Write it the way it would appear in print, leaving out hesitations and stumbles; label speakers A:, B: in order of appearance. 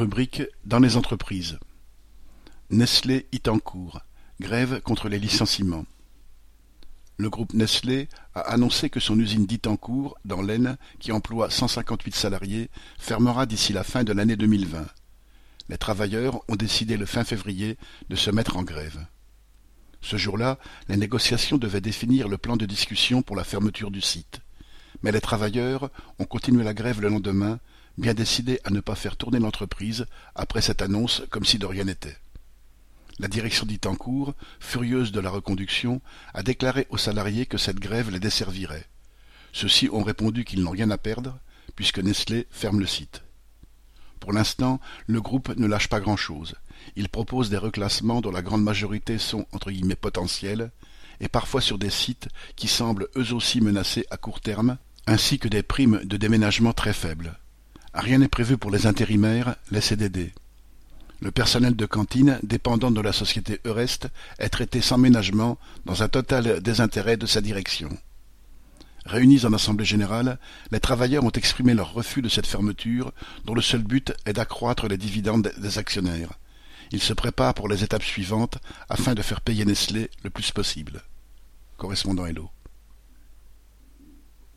A: rubrique Dans les entreprises. Nestlé Itancourt. Grève contre les licenciements. Le groupe Nestlé a annoncé que son usine d'Itancourt, dans l'Aisne, qui emploie 158 salariés, fermera d'ici la fin de l'année 2020. Les travailleurs ont décidé le fin février de se mettre en grève. Ce jour-là, les négociations devaient définir le plan de discussion pour la fermeture du site. Mais les travailleurs ont continué la grève le lendemain, bien décidés à ne pas faire tourner l'entreprise après cette annonce comme si de rien n'était. La direction d'Itancourt, furieuse de la reconduction, a déclaré aux salariés que cette grève les desservirait. Ceux-ci ont répondu qu'ils n'ont rien à perdre, puisque Nestlé ferme le site. Pour l'instant, le groupe ne lâche pas grand-chose. Il propose des reclassements dont la grande majorité sont entre guillemets potentiels, et parfois sur des sites qui semblent eux aussi menacés à court terme, ainsi que des primes de déménagement très faibles. Rien n'est prévu pour les intérimaires, les CDD. Le personnel de cantine, dépendant de la société Eurest, est traité sans ménagement, dans un total désintérêt de sa direction. Réunis en assemblée générale, les travailleurs ont exprimé leur refus de cette fermeture, dont le seul but est d'accroître les dividendes des actionnaires. Ils se préparent pour les étapes suivantes afin de faire payer Nestlé le plus possible. Correspondant Hello.